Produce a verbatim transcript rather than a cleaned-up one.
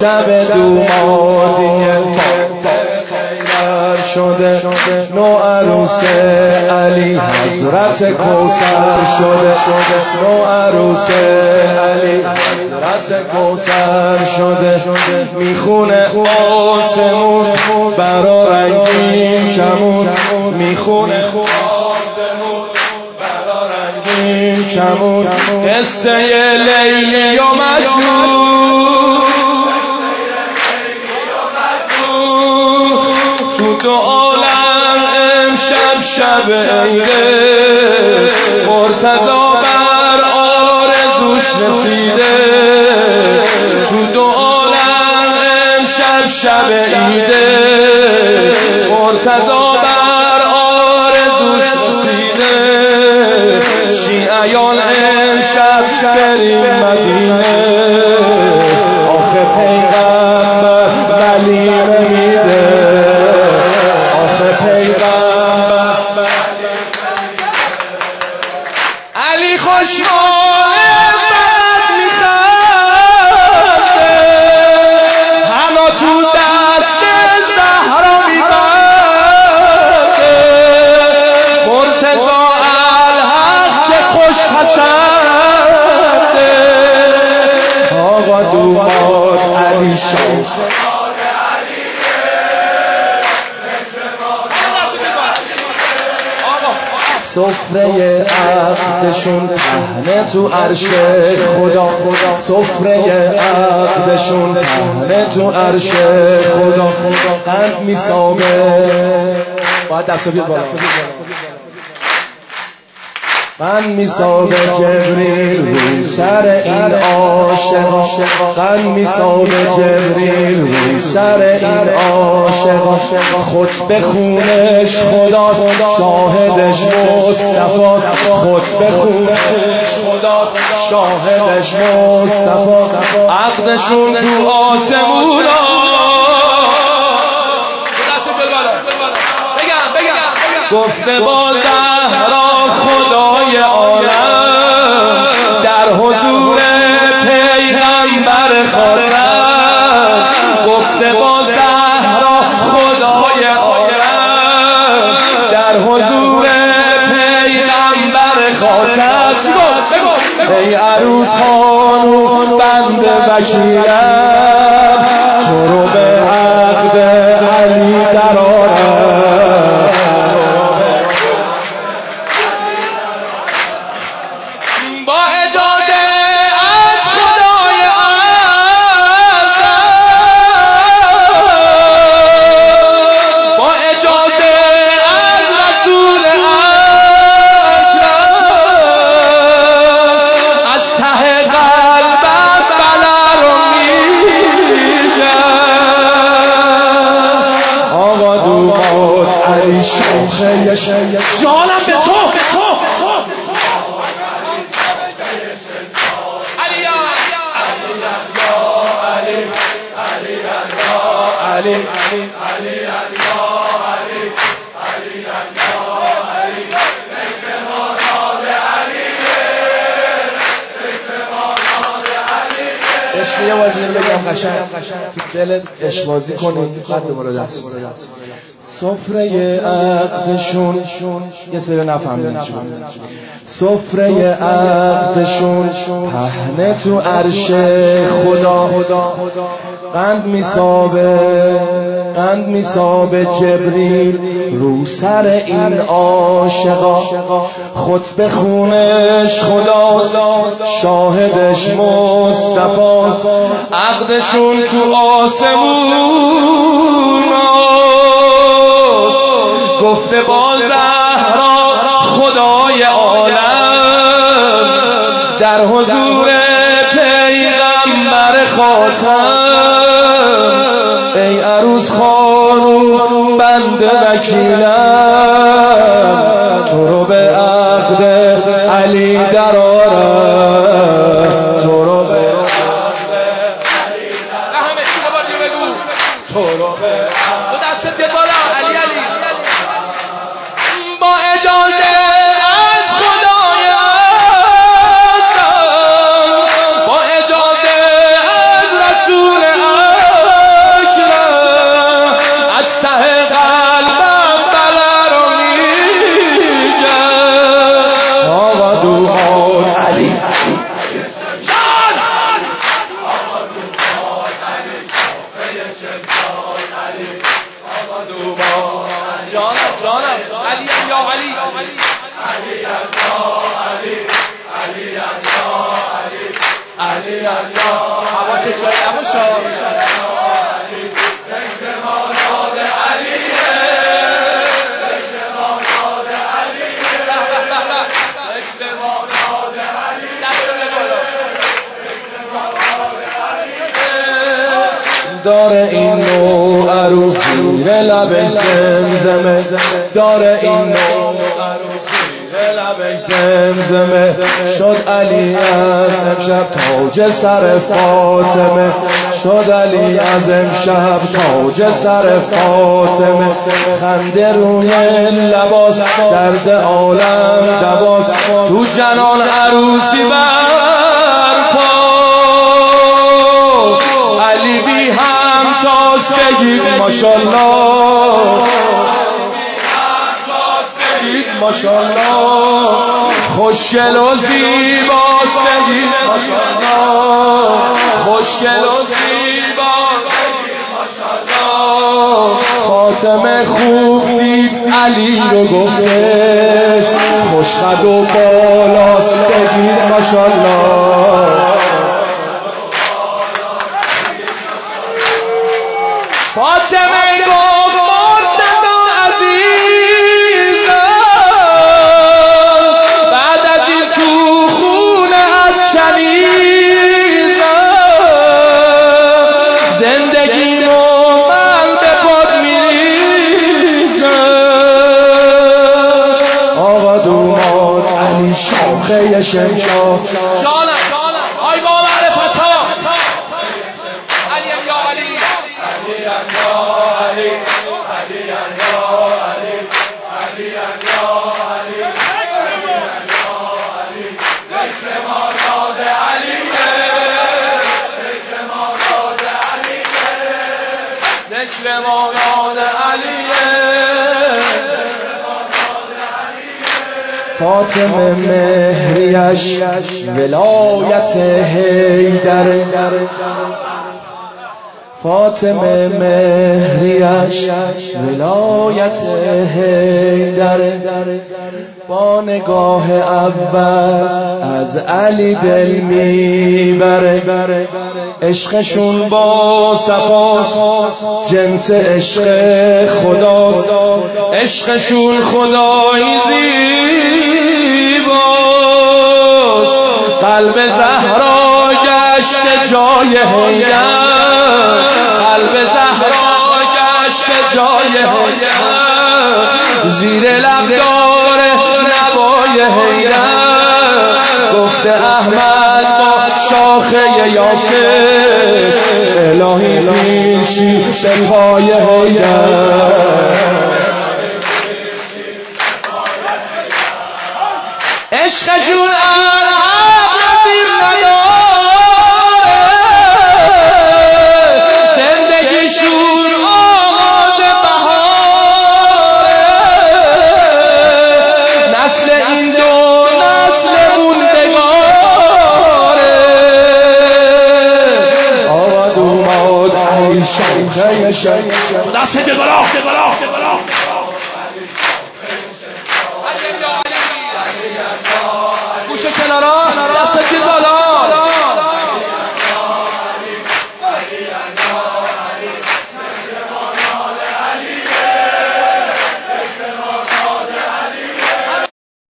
شب دومادی خیبر شده، نو عروس علی حضرت کوثر شده، نو عروس علی حضرت کوثر شده. میخونه آسمون برا رنگین کمون، میخونه آسمون برا رنگین کمون. قصه لیلی و مجنون تو دو عالم امشب شب عیده، مرتضی بر آرزوش رسیده. تو دو عالم امشب شب عیده، مرتضی بر آرزوش رسیده. شیعیان امشب بریم مدینه، آخه پیغمبر ولی نمیده، علی خوشحال بد میخنده، حالا تو دست زهرا میبنده. مرتضی الحق چه خوش پسنده، آقا دوماد علی شاه سفره عقدشون پهنه تو عرش خدا، سفره عقدشون پهنه تو عرش خدا. قند میسابه باید دست بیاد بالا، من میسابه جبریل رو سر این عاشقا، من میسابه جبریل رو سر این عاشقا. خطبه خونش خداست، شاهدش مصطفی، خطبه خونش خداست، شاهدش مصطفی. عقدشون تو آسمونا، گفته با زهرا خدای عالم، در حضور پیغمبر خاتم. گفته با زهرا خدای عالم، در حضور پیغمبر خاتم. چی گفت؟ ای عروس خانوم بنده وکیلم، تو رو به عقد علی درآرم. جانم به تو علی یا علی، علی یا علی، علی علی علی عشق یه واجه بگم قشنگ تو دلت عشق بازی کنید، بعد دوباره دست بزنید. سفره عقدشون یه سری نفهمیدن چی بود. سفره عقدشون پهنه تو عرش خدا، قند میسابه قند میسابه جبریل رو سر این عاشقا. خطبه خونش خداست، شاهدش مصطفاست. عقدشون تو آسمون، گفته با زهرا خدای عالم، در حضور پیغمبر خاتم. ای عروس خانوم بنده وکیلم، تو رو به عقد علی درآرم، تو رو به عقد علی درآرم. همه چی رو بگو، تو رو به دو دست بالا علی علی. با اجازه از خدای اعظم، با اجازه از رسول اعظم، جانم جانم علی یا علی علی یا علی علی یا علی علی یا حواست جای نباشه ذکر مولاد علیه ذکر مولاد علیه ذکر مولاد علیه دست بگو داره این نوع عروس زیر لب زمزمه داره این نوع عروس زیر لب زمزمه شد علی از امشب تاج سر فاطمه شد علی از امشب تاج سر فاطمه خنده روی لباس درد عالم دواس تو جنان عروسی برپا علی بی هم تاس بگید ماشالله ماشالله خوشگل و زیباست بگید ماشالله خوشگل و زیباست بگید ماشالله فاطمه خوب دید علی رو گفتش خوشخد و بالاست بگید ماشالله فاطمه گفت مرتضی عزیزم بعد از این تو خونه از چنیزم زندگیمو من به پاد میریزم آقا دوماد علی شاخه شمشاد جانم آی با معرفت ها علی یا علی علی یا علی علی یا علی علی یا علی ذکر مولاد علیه ذکر مولاد علیه ذکر مولاد علیه فاطمه مهریش ولایت حیدر فاطمه مهریش ولایت حیدر با نگاه اول از علی دل میبره عشقشون با صفاست جنس عشق خداست عشقشون خدایی زیباست قلب زهرا گشت جای حیدر قلب زهرا گشت جای حیدر زیر لب داره نوای حیدر گفته احمد با شاخه یاسر الهی پیشی به پای حیدر عشقشون الحق نظیر نداره زندگیشون آغاز بهاره نسل این دو نسل موندگاره آقا دوماد علی شاخه شد دست به بالا گوشه کنارا دست دید بالا